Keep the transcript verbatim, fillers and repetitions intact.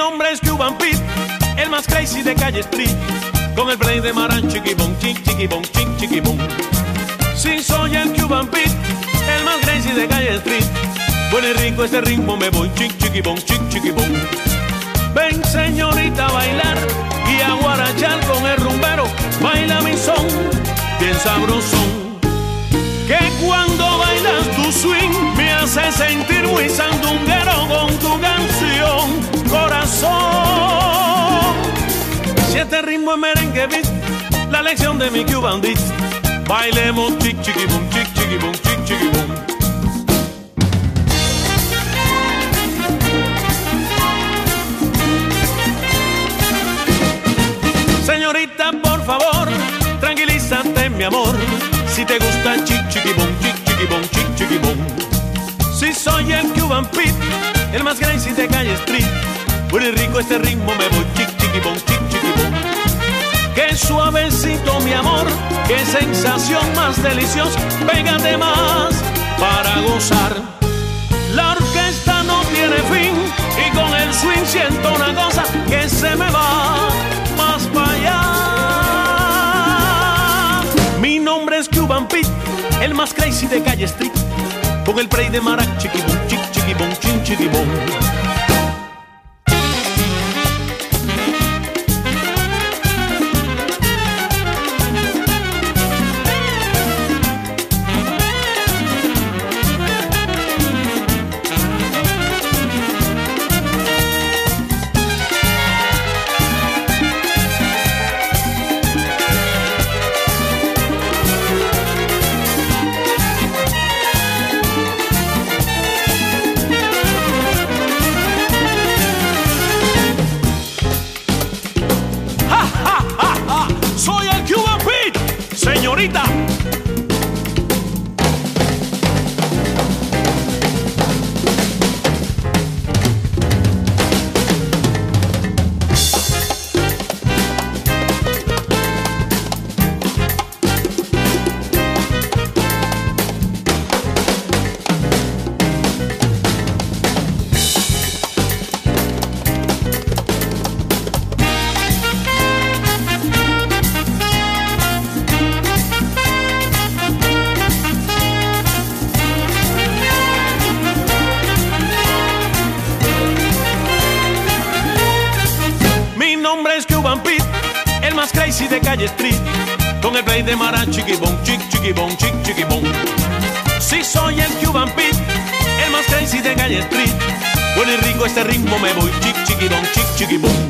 nombre es Cuban Pete, el más crazy de Calle Street, con el play de Maran, chiquibón, chic, chiquibón, chic, chiquibón. Sí, soy el Cuban Pete, el más crazy de Calle Street. Bueno y rico este ritmo, me voy chic, chiquibón, chic, chiquibón. Ven, señorita, a bailar y a guarachar con el rumbero. Baila mi son, bien sabrosón. Que cuando bailas tu swing me hace sentir muy sandunguero con tu canción, corazón. Si este ritmo es merengue beat, la lección de mi Cuban beat. Bailemos chic, chiquibum, chic, chiquibum, chic, chiquibum. Señorita, por favor, tranquilízate, mi amor. Si te gusta chic, chiquibum, chic, chiquibum, chic, chiquibum. Si soy el Cuban Pete, el más crazy de Calle Street. Bueno y rico este ritmo, me voy chic, chiquibum, chic, chiquibum. Qué suavecito, mi amor, qué sensación más deliciosa. Pégate más para gozar. La orquesta no tiene fin y con el swing siento una cosa que se me va más para allá. Mi nombre es Cuban Pete, el más crazy de Calle Street, con el play de Marac, chiquibum, chic, chiquibum, chin, chiquibum. Señorita, mi nombre es Cuban Pete, el más crazy de Calle Street, con el play de Maran, chiquibón, chic, chiquibón, chic, chiquibón. Sí, soy el Cuban Pete, el más crazy de Calle Street. Bueno y rico este ritmo, me voy chic, chiquibón, chic, chiquibón.